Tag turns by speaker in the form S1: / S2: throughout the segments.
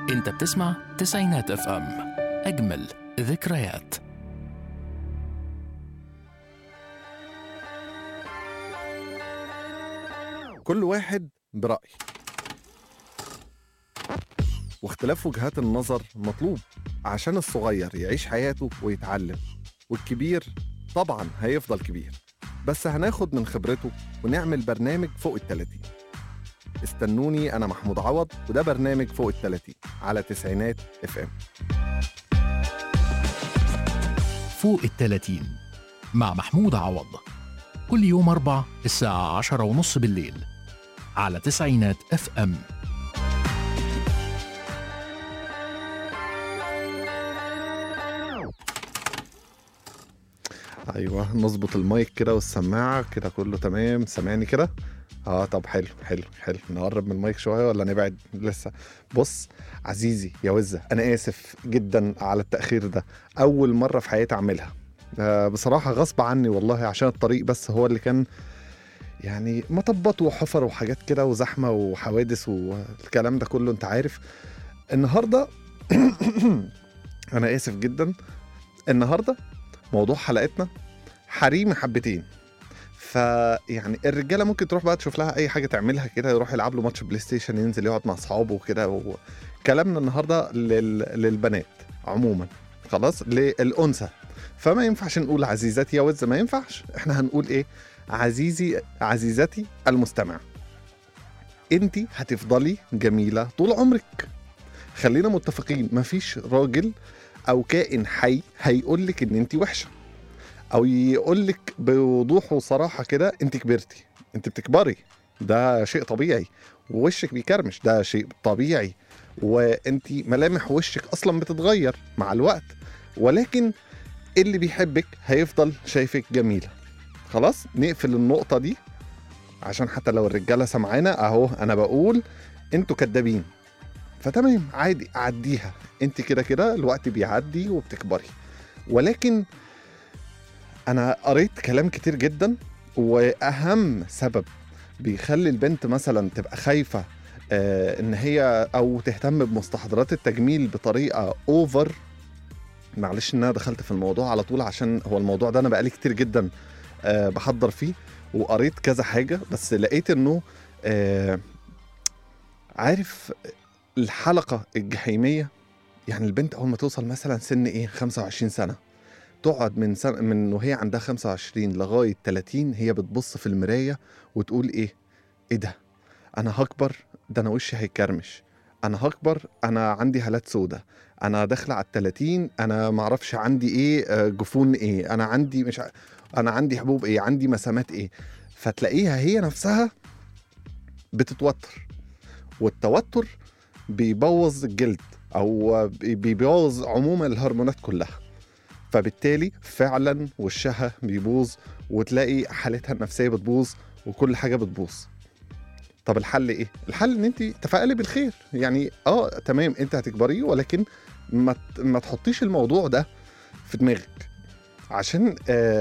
S1: انت بتسمع تسعينات اف ام، اجمل ذكريات.
S2: كل واحد برأي، واختلاف وجهات النظر مطلوب عشان الصغير يعيش حياته ويتعلم، والكبير طبعا هيفضل كبير، بس هناخد من خبرته ونعمل برنامج فوق ال30. استنوني، أنا محمود عوض، وده برنامج فوق ال30 على تسعينات اف ام.
S1: فوق ال30 مع محمود عوض، كل يوم 4 الساعة 10:30 بالليل على تسعينات اف ام.
S2: ايوه، نظبط المايك كده والسماعه كده، كله تمام. سامعني كده؟ طب حلو حلو حلو. نقرب من المايك شويه ولا نبعد لسه؟ بص عزيزي يا وزة، انا اسف جدا على التاخير ده، اول مره في حياتي اعملها. بصراحه غصب عني والله، عشان الطريق بس هو اللي كان يعني مطبط وحفر وحاجات كده وزحمه وحوادث والكلام ده كله، انت عارف. النهارده انا اسف جدا. النهارده موضوع حلقتنا حريمي حبتين، فيعني الرجاله ممكن تروح بقى تشوف لها اي حاجه تعملها كده، يروح يلعب له ماتش بلاي ستيشن، ينزل يقعد مع اصحابه وكده. كلامنا النهارده للبنات عموما، خلاص، للانثى. فما ينفعش نقول عزيزتي يا وز، ما ينفعش. احنا هنقول ايه؟ عزيزي عزيزتي المستمع، انتي هتفضلي جميله طول عمرك. خلينا متفقين، مفيش راجل او كائن حي هيقولك ان انتي وحشه، او يقولك بوضوح وصراحه كده انت كبرتي. انت بتكبري، ده شيء طبيعي، ووشك بيكرمش، ده شيء طبيعي، وانت ملامح وشك اصلا بتتغير مع الوقت، ولكن اللي بيحبك هيفضل شايفك جميله. خلاص، نقفل النقطه دي، عشان حتى لو الرجاله سمعانا اهو انا بقول انتوا كدابين، فتمام عادي عديها. انت كده كده الوقت بيعدي وبتكبري. ولكن أنا قريت كلام كتير جدا، وأهم سبب بيخلي البنت مثلا تبقى خايفة إن هي أو تهتم بمستحضرات التجميل بطريقة أوفر. معلش إن أنا دخلت في الموضوع على طول، عشان هو الموضوع ده أنا بقالي كتير جدا بحضر فيه، وقريت كذا حاجة، بس لقيت إنه عارف الحلقة الجحيمية. يعني البنت أول ما توصل مثلا سن 25 سنة، تقعد من وهي عندها 25 لغاية 30 هي بتبص في المراية وتقول ايه ده؟ انا هكبر، ده انا وشي هيكرمش، انا هكبر، انا عندي هالات سودة، انا داخلة على 30، انا معرفش عندي ايه، جفون ايه، انا عندي انا عندي حبوب ايه، عندي مسامات ايه. فتلاقيها هي نفسها بتتوتر، والتوتر بيبوظ الجلد، او بيبوظ عموما الهرمونات كلها، فبالتالي فعلا وشها بيبوظ، وتلاقي حالتها النفسية بتبوظ، وكل حاجة بتبوظ. طب الحل ايه؟ الحل ان انت تفائلي بالخير. يعني تمام، انت هتكبري، ولكن ما تحطيش الموضوع ده في دماغك، عشان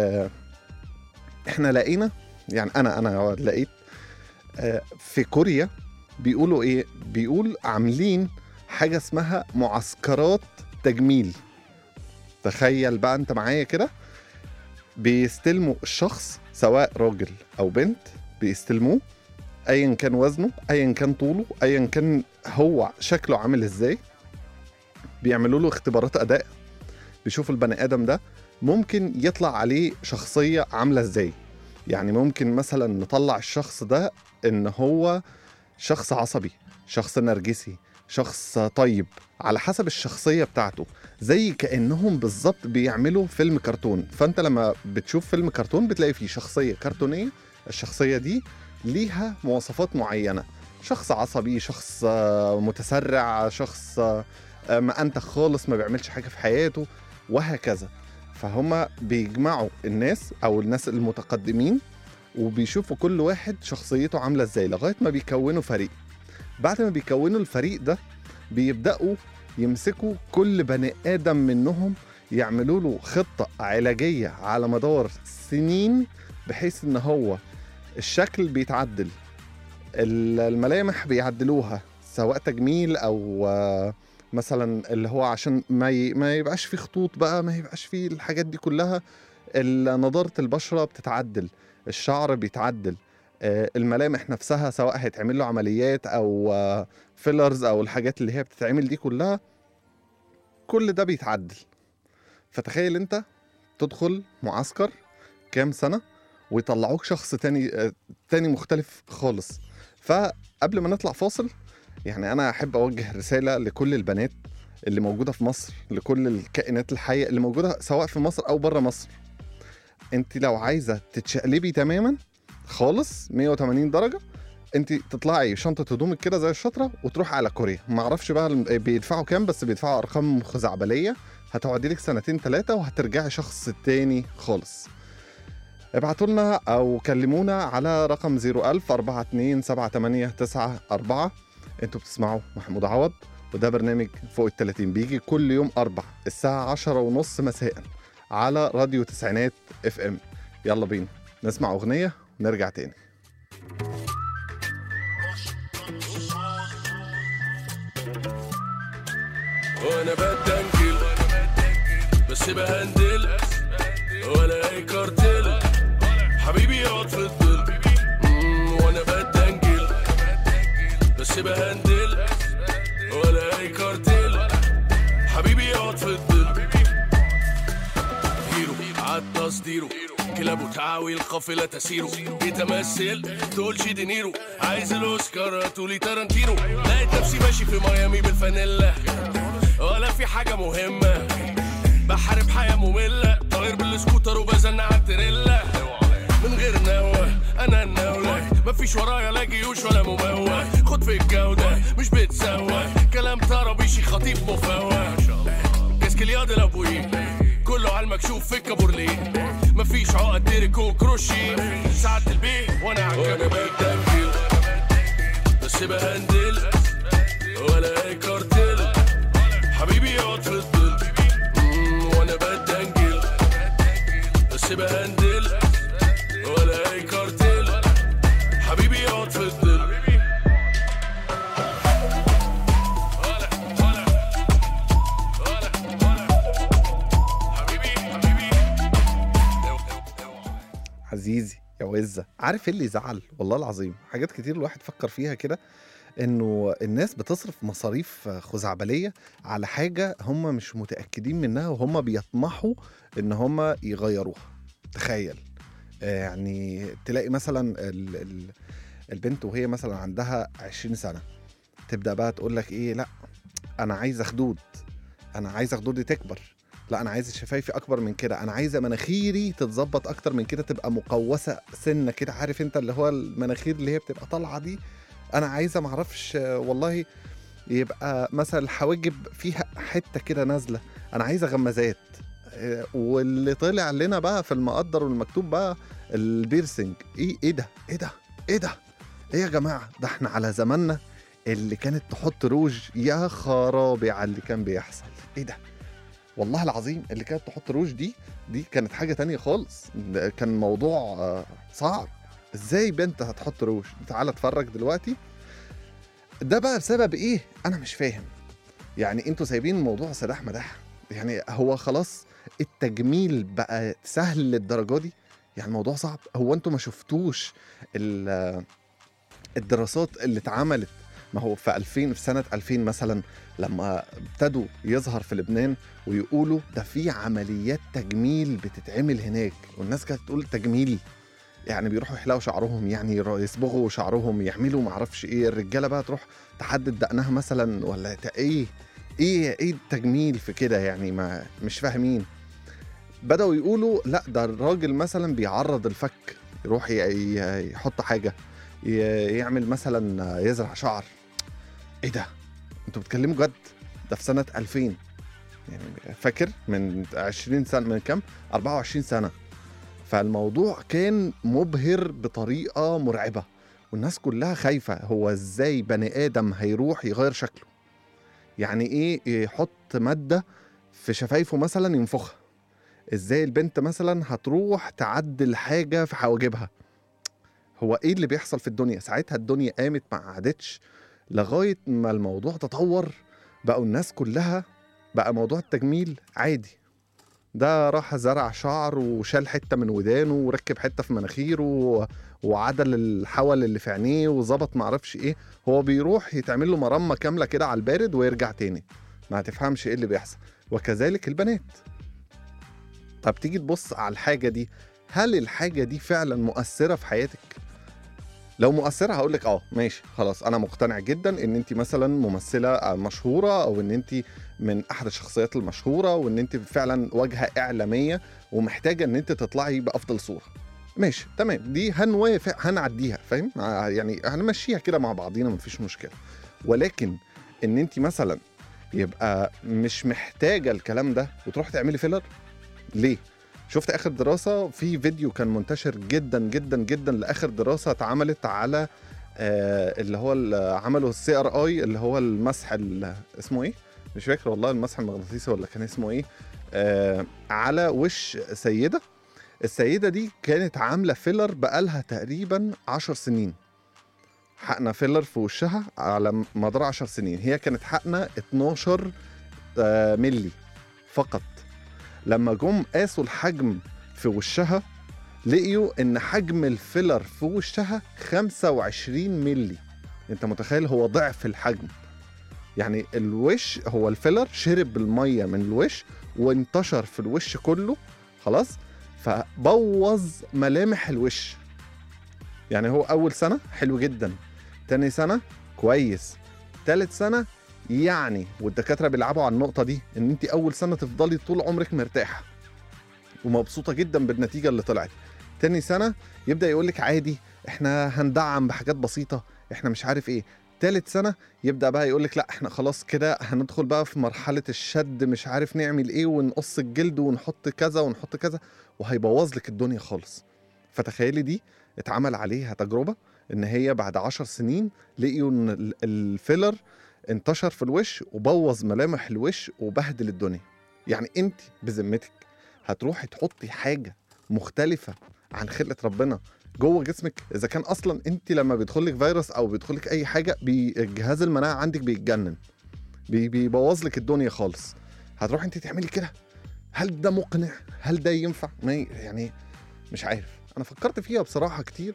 S2: احنا لقينا، يعني انا لقيت في كوريا بيقولوا ايه؟ بيقول عاملين حاجة اسمها معسكرات تجميل. تخيل بقى انت معايا كده، بيستلموا الشخص سواء راجل او بنت، بيستلموه ايا كان وزنه، ايا كان طوله، ايا كان هو شكله عامل ازاي، بيعملوا له اختبارات اداء، بيشوفوا البني ادم ده ممكن يطلع عليه شخصية عاملة ازاي. يعني ممكن مثلا نطلع الشخص ده ان هو شخص عصبي، شخص نرجسي، شخص طيب، على حسب الشخصية بتاعته، زي كأنهم بالظبط بيعملوا فيلم كرتون. فأنت لما بتشوف فيلم كرتون بتلاقي فيه شخصية كرتونية، الشخصية دي ليها مواصفات معينة، شخص عصبي، شخص متسرع، شخص ما أنت خالص ما بيعملش حاجة في حياته، وهكذا. فهم بيجمعوا الناس أو الناس المتقدمين، وبيشوفوا كل واحد شخصيته عاملة ازاي لغاية ما بيكونوا فريق. بعد ما بيكونوا الفريق ده، بيبدأوا يمسكوا كل بني آدم منهم، يعملوا له خطة علاجية على مدار سنين، بحيث ان هو الشكل بيتعدل، الملامح بيعدلوها، سواء تجميل او مثلا اللي هو عشان ما يبقاش فيه خطوط بقى، ما يبقاش فيه الحاجات دي كلها. نضارة البشرة بتتعدل، الشعر بيتعدل، الملامح نفسها سواء هيتعمل له عمليات او فيلرز او الحاجات اللي هي بتتعمل دي كلها، كل ده بيتعدل. فتخيل انت تدخل معسكر كام سنة ويطلعوك شخص تاني مختلف خالص. فقبل ما نطلع فاصل، يعني أنا أحب أوجه رسالة لكل البنات اللي موجودة في مصر، لكل الكائنات الحية اللي موجودة سواء في مصر أو برا مصر. انت لو عايزة تتشقلبي تماما خالص 180 درجة، انت تطلعي شنطة هدومك كده زي الشطرة وتروح على كوريا. معرفش بقى بيدفعوا كام، بس بيدفعوا أرقام خزعبلية. هتقعدي لك 2-3 وهترجعي شخص تاني خالص. ابعتوا لنا او كلمونا على رقم 010427894. انتوا بتسمعوا محمود عوض، وده برنامج فوق ال30 بيجي كل يوم 4 الساعة 10:30 مساء على راديو تسعينات FM. يلا بينا نسمع أغنية ونرجع تاني.
S3: وانا بدنجل بس بهندل ولا اي كارتل، حبيبي يقعد في الظل. وانا بدنجل بس بهندل ولا اي كارتل، حبيبي يقعد في الظل. هيرو عالتصديرو كلابه تعاوي القافلة تسيرو، بيتمثل تقولش دينيرو، عايز الأوسكار تقولي تارانتينو. لقيت نفسي ماشي في ميامي بالفانيلا، ولا في حاجة مهمة، بحارب حياة مملة، طاير بالسكوتر وبزن على التريلا من غير نوة. أنا النولة مفيش ورايا لا جيوش ولا مموه، خد في الجودة مش بتسوى، كلام طرابيشي خطيب مفوه، كاسكلياد الأبوي كله على المكشوف في الكابورليه، مفيش عقد تيريكو كروشي، ساعة البيه وانا عالكابي بدنجل بس بهندل ولا اي كارتل، حبيبي يقعد في الظل. وانا بدنجل بس بهندل ولا اي كارتل، حبيبي يقعد في الظل.
S2: عزيزي يا وزة، عارف ايه اللي يزعل؟ والله العظيم حاجات كتير الواحد فكر فيها كده، انه الناس بتصرف مصاريف خزعبلية على حاجة هم مش متأكدين منها، وهم بيطمحوا ان هم يغيروها. تخيل يعني تلاقي مثلا البنت وهي مثلا عندها 20 سنة تبدأ بقى تقول لك ايه، لا انا عايزة خدود، انا عايزة خدودي تكبر، لا انا عايز شفايفي اكبر من كده، انا عايزه مناخيري تتظبط اكتر من كده، تبقى مقوسه سنه كده، عارف انت اللي هو المناخير اللي هي بتبقى طالعه دي. انا عايزه معرفش والله يبقى مثلا الحواجب فيها حته كده نازله، انا عايزه غمازات. واللي طلع لنا بقى في المقدر والمكتوب بقى البيرسينج. ايه ده ايه يا جماعه؟ ده احنا على زماننا اللي كانت تحط روج، يا خرابي على اللي كان بيحصل. ايه ده والله العظيم، اللي كانت تحط روج دي كانت حاجة تانية خالص، كان موضوع صعب. ازاي بنت هتحط روج؟ تعال اتفرج دلوقتي. ده بقى بسبب ايه؟ انا مش فاهم. يعني انتوا سايبين الموضوع سداح مداح؟ يعني هو خلاص التجميل بقى سهل للدرجة دي؟ يعني الموضوع صعب؟ هو انتوا ما شفتوش الدراسات اللي اتعملت؟ ما هو في سنة 2000 مثلا لما ابتدوا يظهر في لبنان ويقولوا ده في عمليات تجميل بتتعمل هناك، والناس كانت تقول تجميل يعني بيروحوا يحلقوا شعرهم، يعني يصبغوا شعرهم، يعملوا معرفش ايه. الرجالة بقى تروح تحدد دقنها مثلا، ولا ايه التجميل في كده؟ يعني ما مش فاهمين. بدأوا يقولوا لا ده الراجل مثلا بيعرض الفك، يروح يحط حاجة، يعمل مثلا يزرع شعر. ايه ده؟ انتوا بتكلموا جد؟ ده في سنة 2000، يعني فاكر من 20 سنة، من كام؟ 24 سنة. فالموضوع كان مبهر بطريقة مرعبة، والناس كلها خايفة. هو ازاي بني آدم هيروح يغير شكله؟ يعني ايه يحط مادة في شفايفه مثلا ينفخها؟ ازاي البنت مثلا هتروح تعدل حاجة في حواجبها؟ هو ايه اللي بيحصل في الدنيا؟ ساعتها الدنيا قامت ما قعدتش لغاية ما الموضوع تطور بقوا الناس كلها بقى موضوع التجميل عادي. ده راح زرع شعر وشال حتة من ودانه وركب حتة في مناخيره وعدل الحول اللي في عينيه وظبط معرفش ايه. هو بيروح يتعمل له مرمى كاملة كده على البارد ويرجع تاني، ما هتفهمش ايه اللي بيحصل. وكذلك البنات. طب تيجي تبص على الحاجة دي، هل الحاجة دي فعلا مؤثرة في حياتك؟ لو مؤثرة هقولك ماشي خلاص، انا مقتنع جدا ان انت مثلا ممثلة مشهورة، او ان انت من احد الشخصيات المشهورة، وان انت فعلا واجهة اعلامية ومحتاجة ان انت تطلعي بافضل صورة. ماشي تمام، دي هنوافق هنعديها، فاهم يعني هنمشيها كده مع بعضينا مفيش مشكلة. ولكن ان انت مثلا يبقى مش محتاجة الكلام ده وتروح تعملي فيلر ليه؟ شفت اخر دراسة في فيديو كان منتشر جدا جدا جدا لاخر دراسة اتعملت على اللي هو عملوا CRI اللي هو المسح اسمه ايه؟ مش فاكر والله، المسح المغناطيسي ولا كان اسمه ايه؟ على وش سيدة. السيدة دي كانت عاملة فيلر بقالها تقريبا 10 سنين، حقنا فيلر في وشها على مدار 10 سنين. هي كانت حقنا 12 ملي فقط. لما جم قاسوا الحجم في وشها لقيوا ان حجم الفيلر في وشها 25 ملي. انت متخيل؟ هو ضعف الحجم. يعني الوش، هو الفيلر شرب المية من الوش وانتشر في الوش كله خلاص، فبوظ ملامح الوش. يعني هو اول سنة حلو جدا، تاني سنة كويس، تالت سنة يعني، والدكاترة بيلعبوا على النقطة دي، ان انت اول سنة تفضلي طول عمرك مرتاحة ومبسوطة جدا بالنتيجة اللي طلعت. تاني سنة يبدأ يقولك عادي، احنا هندعم بحاجات بسيطة، احنا مش عارف ايه. تالت سنة يبدأ بقى يقولك لا احنا خلاص كده هندخل بقى في مرحلة الشد، مش عارف نعمل ايه، ونقص الجلد ونحط كذا ونحط كذا، وهيبوظ لك الدنيا خالص. فتخيلي دي اتعمل عليها تجربة ان هي بعد 10 سنين لقيوا ان الفيلر انتشر في الوش وبوظ ملامح الوش وبهدل الدنيا. يعني انت بذمتك هتروحي تحطي حاجة مختلفة عن خلقة ربنا جوه جسمك؟ اذا كان اصلا انت لما بيدخلك فيروس او بيدخلك اي حاجة الجهاز المناعة عندك بيتجنن، بيبوظ لك الدنيا خالص. هتروحي انت تعملي كده؟ هل ده مقنع؟ هل ده ينفع؟ يعني مش عارف. انا فكرت فيها بصراحة كتير،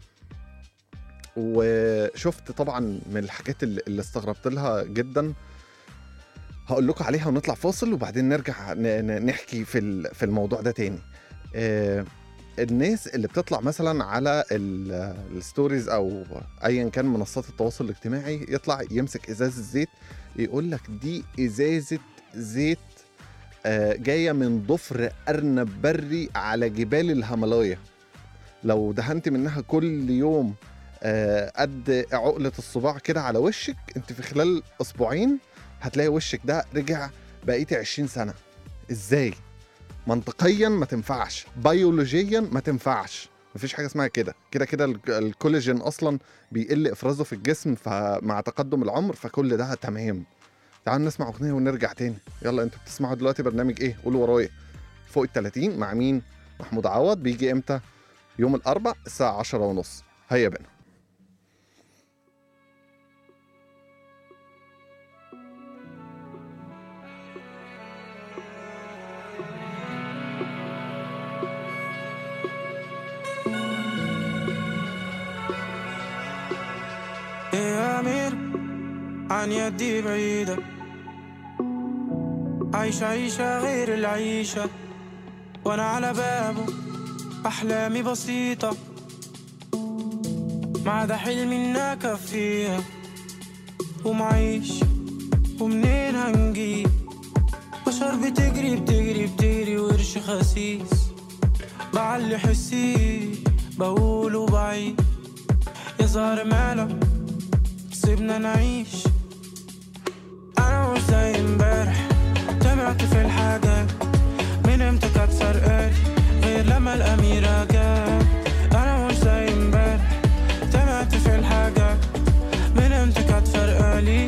S2: وشفت طبعا من الحاجات اللي استغربت لها جدا هقول لكم عليها ونطلع فاصل وبعدين نرجع نحكي في الموضوع ده تاني. الناس اللي بتطلع مثلا على الستوريز او ايا كان منصات التواصل الاجتماعي، يطلع يمسك ازازة زيت يقول لك دي ازازة زيت جاية من ضفر ارنب بري على جبال الهيمالايا، لو دهنت منها كل يوم قد عقلة الصباع كده على وشك، انت في خلال اسبوعين هتلاقي وشك ده رجع بقيتي 20 سنة. ازاي؟ منطقيا ما تنفعش، بيولوجيا ما تنفعش، مفيش حاجة اسمها كده. كده الكولاجين اصلا بيقل افرازه في الجسم مع تقدم العمر، فكل ده تمام. تعالوا نسمع اغنية ونرجع تاني. يلا انتوا بتسمعوا دلوقتي برنامج ايه؟ قولوا ورايا. فوق ال30 مع مين؟ محمود عوض. بيجي امتى؟ يوم الاربع الساعة 10:30. هيا بنا.
S4: يا أمير عن يدي بعيدة، عيشة غير العيشة، وأنا على بابه أحلامي بسيطة، ما عدا حلمي إن أكفيها ومعيش، ومنين هنجيب بشر بتجري وقرش خسيس، بعلي حسي بقوله بعيد، يا زهر مالك سيبنا نعيش. أنا مش زي امبارح، تابعت في الحاجات من امتى كانت فرقالي غير لما الأميرة جات. أنا مش زي امبارح، تابعت في الحاجات من امتى كانت فرقالي.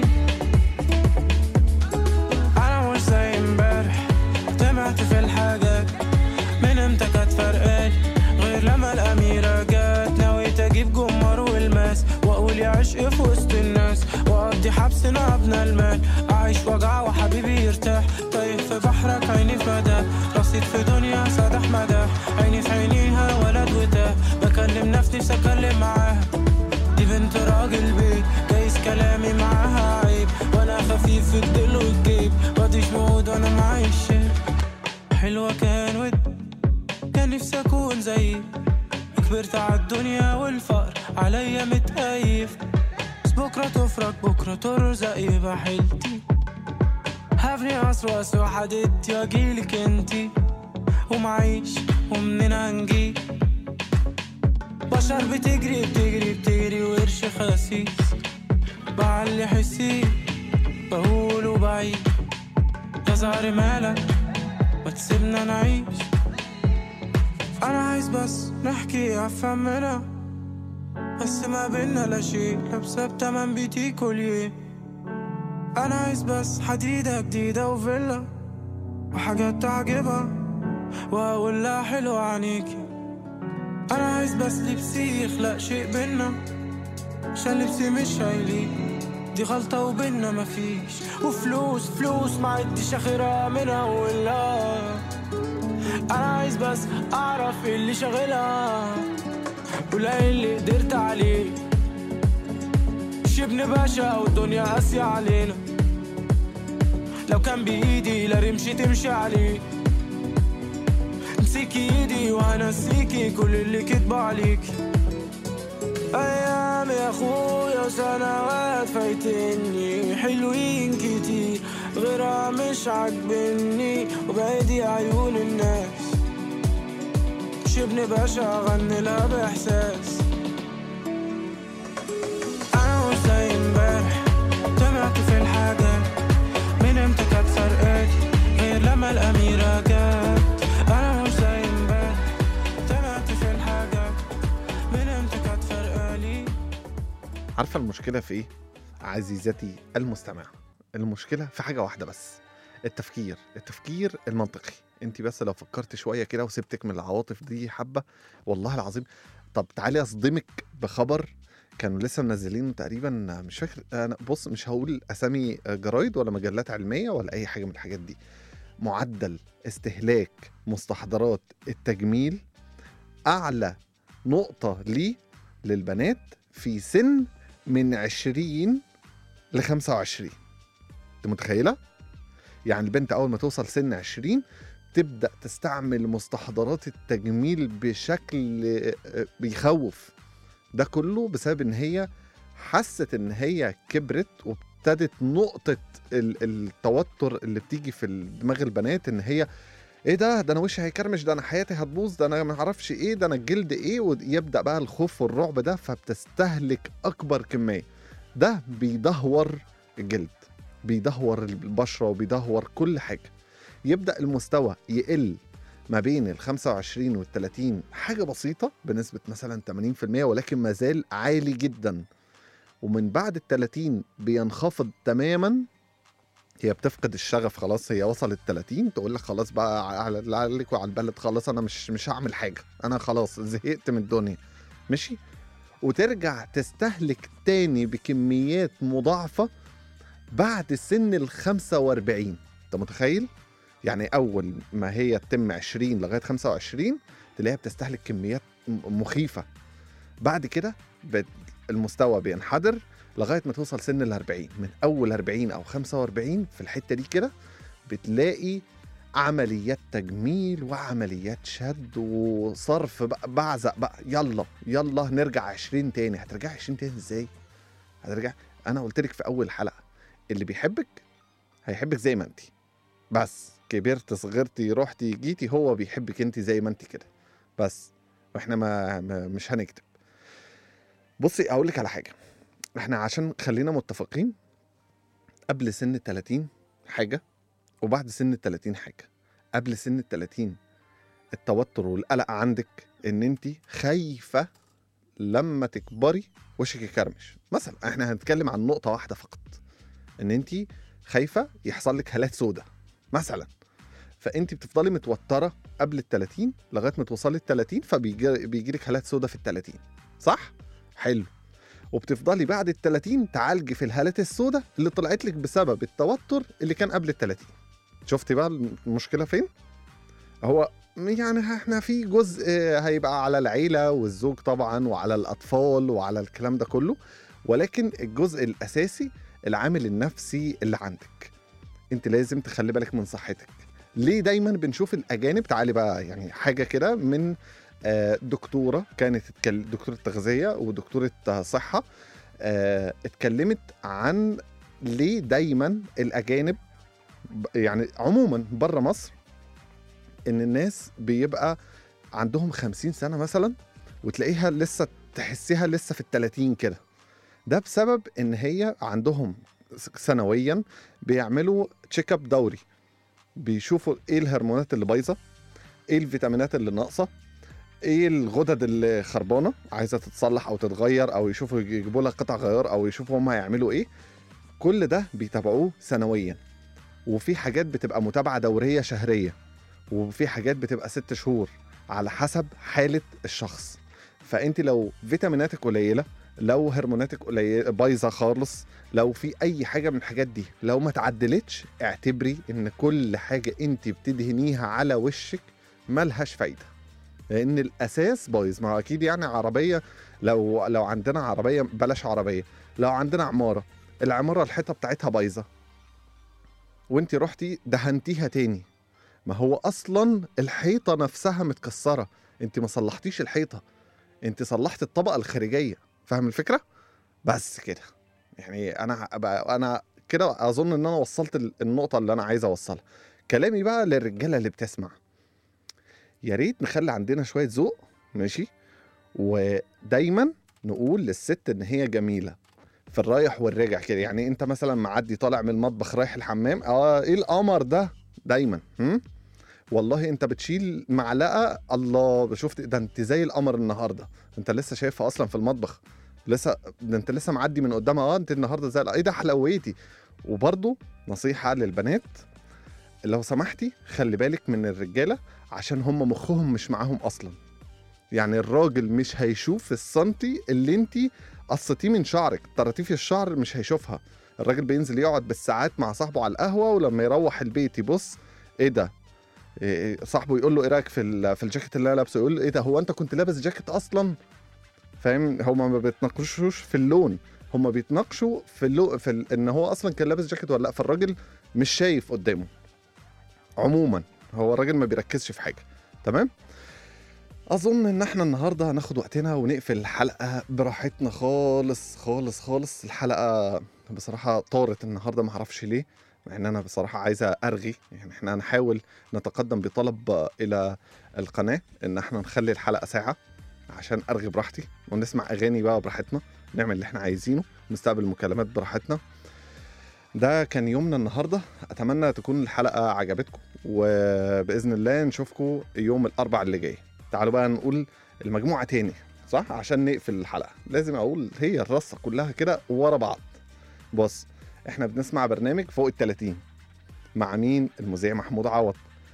S4: أنا مش زي امبارح، تابعت في الحاجات من امتى كانت فرقالي غير لما الأميرة جات. نويت أجيب جمر والماس وأقول يا عشق عشق في وسط الناس، وأقضي حبسنا ابنى المال، أعيش وجع وحبيبي يرتاح، تايه في بحرك عيني في مدى، رصيد في دنيا سدح مدى، عيني في عينيها ولد وتاه، بكلم نفسي أكلم معاها، دي بنت راجل بيت، جايز كلامي معاها عيب، وانا خفيف في الدل والجيب، ماديش موعود وانا معايش شيء. حلوة كان ود، كان نفسي اكون زيك، كبرت عالدنيا والفقر عليا متقيف، بس بكرة تفرج بكرة ترزق يبقى حيلتي، هفني أسرس وحددتي واجيلك انتي، ومعيش ومنين هنجيب، بشر بتجري بتجري بتجري وقرش خسيس، بعلي حسي بقوله بعيد، يا زهر مالك ما تسيبنا نعيش، انا عايز بس نحكي افهمنا، بس ما بينا لا شيء، لابسه بتمن بيتي كل يوم، انا عايز بس حديده جديده وفيلا وحاجات تعجبها واقول لها حلوه عنيكي، انا عايز بس لبسي يخلق شيء بينا، عشان لبسي مش هيليق، دي غلطة وبينا مفيش، وفلوس فلوس معدش اخرها من اولها، انا عايز بس اعرف اللي شغلها ولا اللي قدرت عليه، مش ابن باشا والدنيا قاسية علينا، لو كان بايدي لا رمشي تمشي عليه، امسكي ايدي وهنسيكي كل اللي كتبوا عليكي، ايام يا اخويا سنوات فايتني حلوين كتير، غيرها مش عاجبني وبعيدي عيون الناس، مش ابن باشا اغني لها باحساس، انا مش زي امبارح طمعت في الحاجات، من امتى كانت سرقاتي غير لما الاميرة جات، انا مش زي امبارح طمعت في الحاجات، من امتى كانت فرقالي.
S2: عارفة المشكلة في ايه؟ عزيزتي المستمع، المشكلة في حاجة واحدة بس، التفكير المنطقي. انت بس لو فكرت شوية كده وسبتك من العواطف دي حبة، والله العظيم. طب تعالي اصدمك بخبر كانوا لسه منزلينه تقريبا، مش فاكر انا، بص مش هقول اسامي جرايد ولا مجلات علمية ولا اي حاجة من الحاجات دي، معدل استهلاك مستحضرات التجميل اعلى نقطة للبنات في سن من 20 ل 25. انت متخيلة؟ يعني البنت أول ما توصل سن 20 تبدأ تستعمل مستحضرات التجميل بشكل بيخوف. ده كله بسبب إن هي حست إن هي كبرت، وابتدت نقطة التوتر اللي بتيجي في دماغ البنات إن هي ايه ده انا وشي هيكرمش، ده انا حياتي هتبوظ، ده انا ما اعرفش ايه، ده انا الجلد ايه، ويبدا بقى الخوف والرعب ده، فبتستهلك اكبر كميه. ده بيدهور الجلد، بيدهور البشره، وبيدهور كل حاجه. يبدا المستوى يقل ما بين ال 25 وال 30 حاجه بسيطه بنسبه مثلا 80%، ولكن ما زال عالي جدا. ومن بعد ال 30 بينخفض تماما، هي بتفقد الشغف خلاص، هي وصلت 30 تقول لك خلاص بقى عليك وعلى البلد، خلاص انا مش هعمل حاجه، انا خلاص زهقت من الدنيا، ماشي. وترجع تستهلك تاني بكميات مضاعفه بعد سن ال 45. انت متخيل؟ يعني اول ما هي تتم 20 لغايه 25 تلاقيها بتستهلك كميات مخيفه. بعد كده المستوى بينحدر لغايه ما توصل سن ال 40. من اول 40 او 45 في الحته دي كده بتلاقي عمليات تجميل وعمليات شد وصرف بقى، بعزق بقى، يلا نرجع 20 تاني. هترجع 20 تاني ازاي؟ هترجع، انا قلت لك في اول حلقه اللي بيحبك هيحبك زي ما انت، بس كبرت صغرتي رحتي جيتي هو بيحبك انت زي ما انت كده بس. واحنا مش هنكتب. بصي اقول لك على حاجه، احنا عشان خلينا متفقين، قبل سن 30 حاجه وبعد سن 30 حاجه. قبل سن 30 التوتر والقلق عندك ان انت خايفه لما تكبري وشك يكرمش مثلا. احنا هنتكلم عن نقطه واحده فقط، ان انت خايفه يحصل لك هالات سودة مثلا، فانت بتفضلي متوتره قبل ال 30 لغايه ما توصلي ال 30، فبيجي لك هالات سودة في ال 30، صح؟ حلو. وبتفضلي بعد ال30 تعالجي في الهالات السوداء اللي طلعت لك بسبب التوتر اللي كان قبل ال30. شفتي بقى المشكلة فين؟ هو يعني احنا في جزء هيبقى على العيلة والزوج طبعا وعلى الأطفال وعلى الكلام ده كله، ولكن الجزء الأساسي العامل النفسي اللي عندك. انت لازم تخلي بالك من صحتك. ليه دايما بنشوف الأجانب؟ تعالي بقى يعني حاجة كده من دكتورة كانت دكتورة تغذية ودكتورة صحة اتكلمت عن ليه دايما الأجانب يعني عموما بره مصر ان الناس بيبقى عندهم 50 سنة مثلا وتلاقيها لسه تحسيها لسه في ال30 كده. ده بسبب ان هي عندهم سنويا بيعملوا تشيك اب دوري، بيشوفوا ايه الهرمونات اللي بايظه، ايه الفيتامينات اللي ناقصه، ايه الغدد اللي خربانه عايزه تتصلح او تتغير، او يشوفوا يجيبوا لها قطع غيار، او يشوفوا هم هيعملوا ايه. كل ده بيتابعوه سنويا. وفي حاجات بتبقى متابعه دوريه شهريه، وفي حاجات بتبقى 6 شهور على حسب حاله الشخص. فانت لو فيتاميناتك قليله، لو هرموناتك قليله بايظه خالص، لو في اي حاجه من الحاجات دي لو ما تعدلتش، اعتبري ان كل حاجه انت بتدهنيها على وشك ملهاش فايده، لان الاساس بايظ. ما اكيد يعني عربيه، لو عندنا عربيه، بلاش عربيه، لو عندنا عماره، العماره الحيطه بتاعتها بايظه وانت رحتي دهنتيها تاني، ما هو اصلا الحيطه نفسها متكسره، انت ما صلحتيش الحيطه، انت صلحت الطبقه الخارجيه. فاهم الفكره؟ بس كده يعني انا كده اظن ان انا وصلت النقطه اللي انا عايز اوصلها. كلامي بقى للرجاله اللي بتسمع، يا ريت نخلي عندنا شويه ذوق، ماشي؟ ودايما نقول للست ان هي جميله في الرايح والراجع كده. يعني انت مثلا معدي طالع من المطبخ رايح الحمام، ايه القمر ده دايما، والله انت بتشيل معلقه، الله شفت ده انت زي القمر النهارده، انت لسه شايفها اصلا في المطبخ، لسه ده انت لسه معدي من قدامها، انت النهارده زي ايه ده حلويتي. وبرضو نصيحه للبنات، لو سمحتي خلي بالك من الرجاله عشان هم مخهم مش معاهم اصلا. يعني الراجل مش هيشوف السنتي اللي انت قصتيه من شعرك، طراطيف الشعر مش هيشوفها. الراجل بينزل يقعد بالساعات مع صاحبه على القهوه، ولما يروح البيت يبص ايه ده، صاحبه يقول له ايه رايك في الجاكيت اللي انا لابسه، يقول له ايه ده، هو انت كنت لابس جاكيت اصلا؟ فاهم؟ هما ما بيتناقشوش في اللون، هما بيتناقشوا في ان هو اصلا كان لابس جاكيت ولا لا. فالراجل مش شايف قدامه عموما، هو الراجل ما بيركزش في حاجه. تمام؟ اظن ان احنا النهارده هناخد وقتنا ونقفل الحلقه براحتنا خالص خالص خالص. الحلقه بصراحه طارت النهارده، ما اعرفش ليه، مع ان انا بصراحه عايزه ارغي. يعني احنا هنحاول نتقدم بطلب الى القناه ان احنا نخلي الحلقه ساعه عشان ارغي براحتي، ونسمع اغاني بقى براحتنا، نعمل اللي احنا عايزينه، نستقبل مكالمات براحتنا. ده كان يومنا النهارده، اتمنى تكون الحلقه عجبتكم، وباذن الله نشوفكم يوم الاربعاء اللي جاي. تعالوا بقى نقول المجموعه تاني، صح؟ عشان نقفل الحلقه لازم اقول هي الرصه كلها كده ورا بعض. بص، احنا بنسمع برنامج فوق ال30 مع مين؟ المذيع محمود عوض،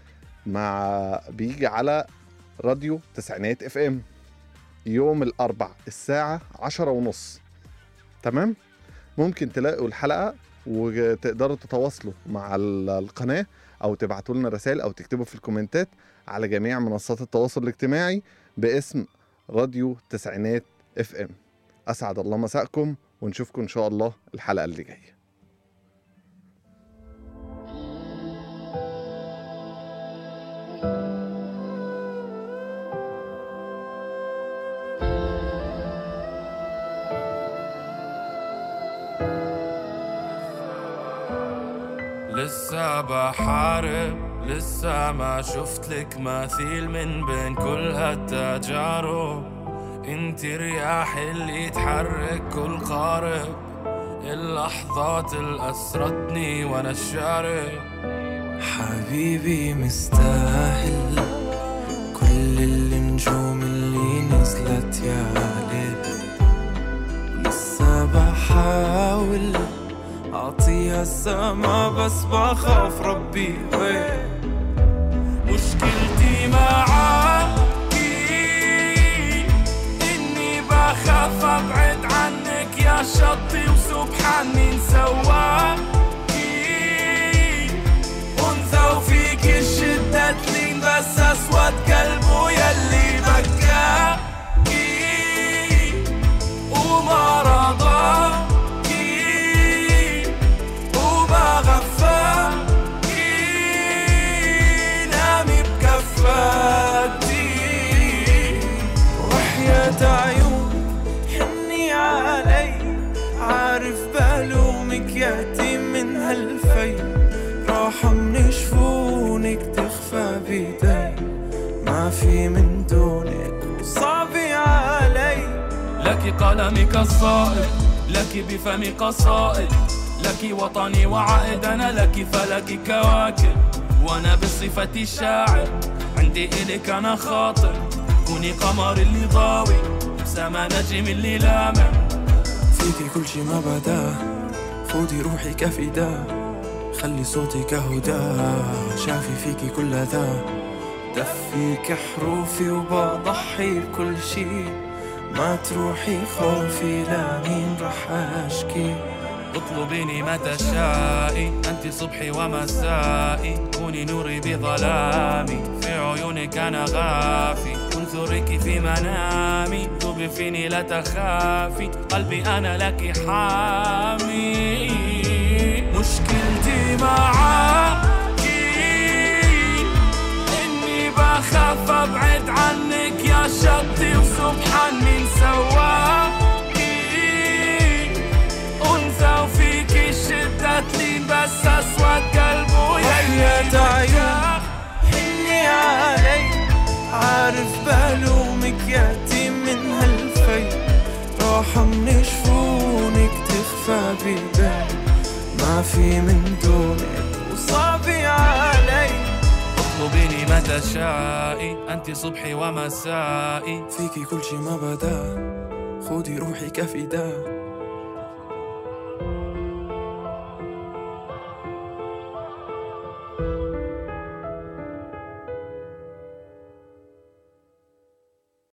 S2: بيجي على راديو تسعينات FM يوم الاربعاء الساعه 10:30. تمام؟ ممكن تلاقوا الحلقه وتقدروا تتواصلوا مع القناه، او تبعتوا لنا رسائل، او تكتبوا في الكومنتات على جميع منصات التواصل الاجتماعي باسم راديو تسعينات FM. اسعد الله مساءكم، ونشوفكم ان شاء الله الحلقه اللي جايه.
S5: لسه بحارب، لسه ما شفت لك مثيل من بين كل هالتجارب. انت رياح اللي تحرك كل قارب، اللحظات اللي أسرتني وانا الشارب. حبيبي مستاهل كل النجوم اللي نزلت يا ليل. لسه بحاول أعطيها السما بس بخاف ربي وين. مشكلتي معاكي إني بخاف أبعد عنك يا شطي وسبحان مين سواكي أنثى وفيك الشدة تلين بس أسود قلبه يلي بكاكي وما رضاكي وما غفاكي نامي بكفاكي وحياة عيون حني علي عارف بلومك ياتي من هالفي راحة من شفونك تخفى بيدي ما في من دونك وصعبي علي لك قلمي كالصائد لك بفمي قصائد لك وطني وعائد أنا لك فلك كواكب وأنا بصفتي الشاعر عندي إليك أنا خاطر كوني قمر اللي ضاوي سما نجم اللي لامع
S4: فيكي كل شي ما بدا خودي روحي كفدا خلي صوتي كهدا شافي فيكي كل ذا دفيك حروفي وبضحي بكل شي ما تروحي خوفي لا مين رح أشكي
S5: اطلبيني ما تشائي أنت صبحي ومسائي كوني نوري بظلامي في عيونك أنا غافي انثرك في منامي ذوبي فيني لا تخافي قلبي أنا لك حامي مشكلتي معاكي إني بخاف أبعد عنك يا شطي وسبحان مين سواكي أنثى وفيك الشدة تلين بس أسود قلبه
S4: وحياة عيون حني علي عارف بلومك ياتي من هالفي راحة من شفونك تخفى بيدي ما في من دونك وصعبي علي
S5: اطلبيني ما تشائي أنت صبحي ومسائي
S4: فيكي كل شي ما بدا خودي روحي كفدا